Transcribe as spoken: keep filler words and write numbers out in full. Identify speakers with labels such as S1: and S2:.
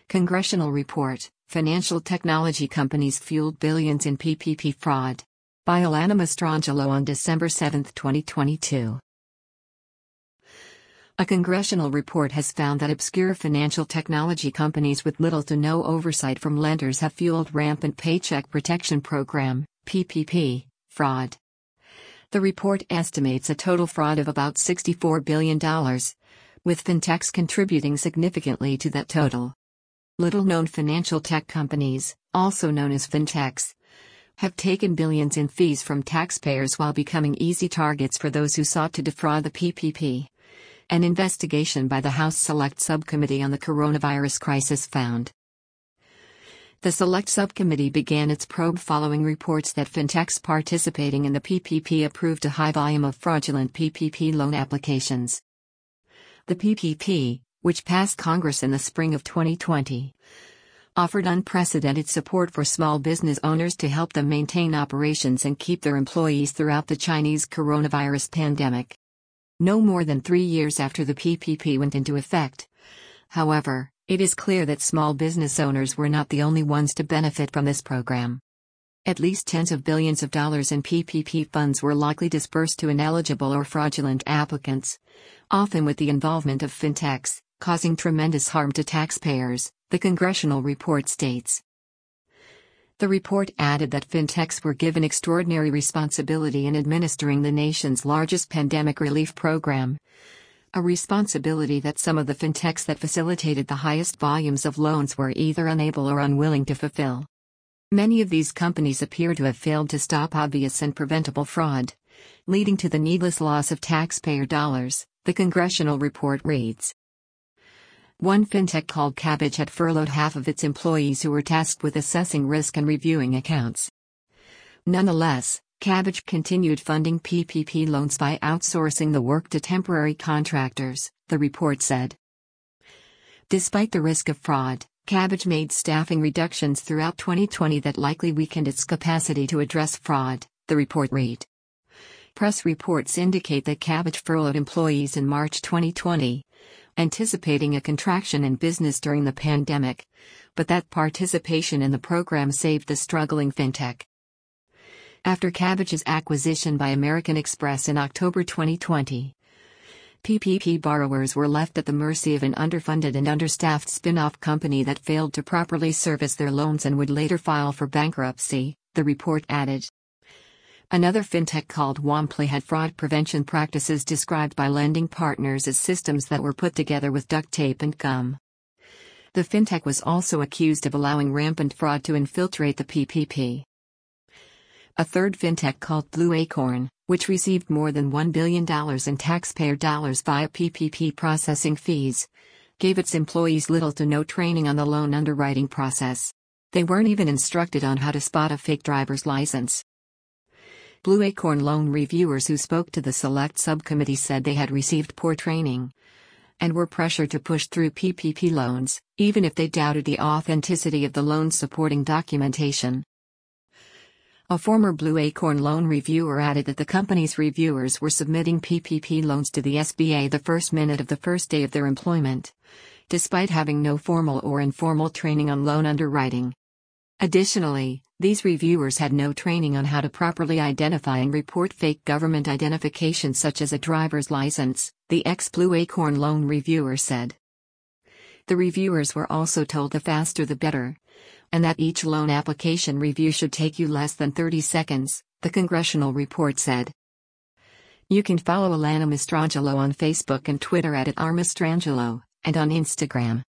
S1: Congressional report: Financial technology companies fueled billions in P P P fraud. By Alana Mastrangelo on December seventh, twenty twenty-two. A congressional report has found that obscure financial technology companies with little to no oversight from lenders have fueled rampant Paycheck Protection Program (P P P) fraud. The report estimates a total fraud of about sixty-four billion dollars, with fintechs contributing significantly to that total. Little-known financial tech companies, also known as fintechs, have taken billions in fees from taxpayers while becoming easy targets for those who sought to defraud the P P P. An investigation by the House Select Subcommittee on the Coronavirus Crisis found. The Select Subcommittee began its probe following reports that fintechs participating in the P P P approved a high volume of fraudulent P P P loan applications. The P P P, which passed Congress in the spring of twenty twenty, offered unprecedented support for small business owners to help them maintain operations and keep their employees throughout the Chinese coronavirus pandemic. No more than three years after the P P P went into effect, however, it is clear that small business owners were not the only ones to benefit from this program. At least tens of billions of dollars in P P P funds were likely dispersed to ineligible or fraudulent applicants, often with the involvement of fintechs, causing tremendous harm to taxpayers, the congressional report states. The report added that fintechs were given extraordinary responsibility in administering the nation's largest pandemic relief program, a responsibility that some of the fintechs that facilitated the highest volumes of loans were either unable or unwilling to fulfill. Many of these companies appear to have failed to stop obvious and preventable fraud, leading to the needless loss of taxpayer dollars, the congressional report reads. One fintech called Kabbage had furloughed half of its employees who were tasked with assessing risk and reviewing accounts. Nonetheless, Kabbage continued funding P P P loans by outsourcing the work to temporary contractors, the report said. Despite the risk of fraud, Kabbage made staffing reductions throughout twenty twenty that likely weakened its capacity to address fraud, the report read. Press reports indicate that Kabbage furloughed employees in March twenty twenty, anticipating a contraction in business during the pandemic, but that participation in the program saved the struggling fintech. After Kabbage's acquisition by American Express in October twenty twenty, P P P borrowers were left at the mercy of an underfunded and understaffed spin-off company that failed to properly service their loans and would later file for bankruptcy, the report added. Another fintech called Womply had fraud prevention practices described by lending partners as systems that were put together with duct tape and gum. The fintech was also accused of allowing rampant fraud to infiltrate the P P P. A third fintech called Blue Acorn, which received more than one billion dollars in taxpayer dollars via P P P processing fees, gave its employees little to no training on the loan underwriting process. They weren't even instructed on how to spot a fake driver's license. Blue Acorn loan reviewers who spoke to the Select Subcommittee said they had received poor training and were pressured to push through P P P loans, even if they doubted the authenticity of the loan supporting documentation. A former Blue Acorn loan reviewer added that the company's reviewers were submitting P P P loans to the S B A the first minute of the first day of their employment, despite having no formal or informal training on loan underwriting. Additionally, these reviewers had no training on how to properly identify and report fake government identification such as a driver's license, the ex-Blue Acorn loan reviewer said. The reviewers were also told the faster the better, and that each loan application review should take you less than thirty seconds, the congressional report said. You can follow Alana Mastrangelo on Facebook and Twitter at, at r mastrangelo, and on Instagram.